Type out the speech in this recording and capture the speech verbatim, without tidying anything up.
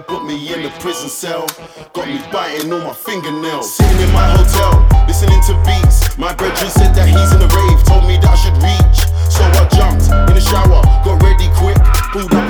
put me in the prison cell. Got me biting on my fingernails. Sitting in my hotel, listening to beats. My brethren said that he's in a rave, told me that I should reach. So I jumped in the shower, got ready quick, pulled up